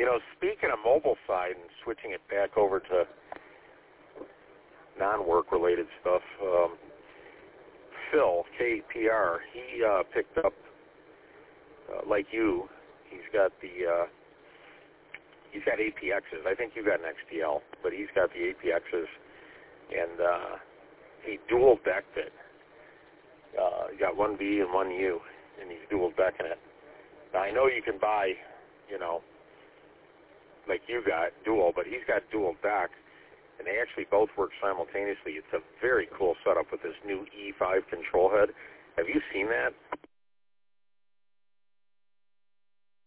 Speaking of mobile side and switching it back over to non-work related stuff, Phil, KPR, he picked up, like you, he's got APXs. I think you got an XTL, but he's got the APXs, and he dual decked it. He got one V and one U, and he's dual decking it. Now, I know you can buy, like you got dual, but he's got dual deck, and they actually both work simultaneously. It's a very cool setup with this new E5 control head. Have you seen that?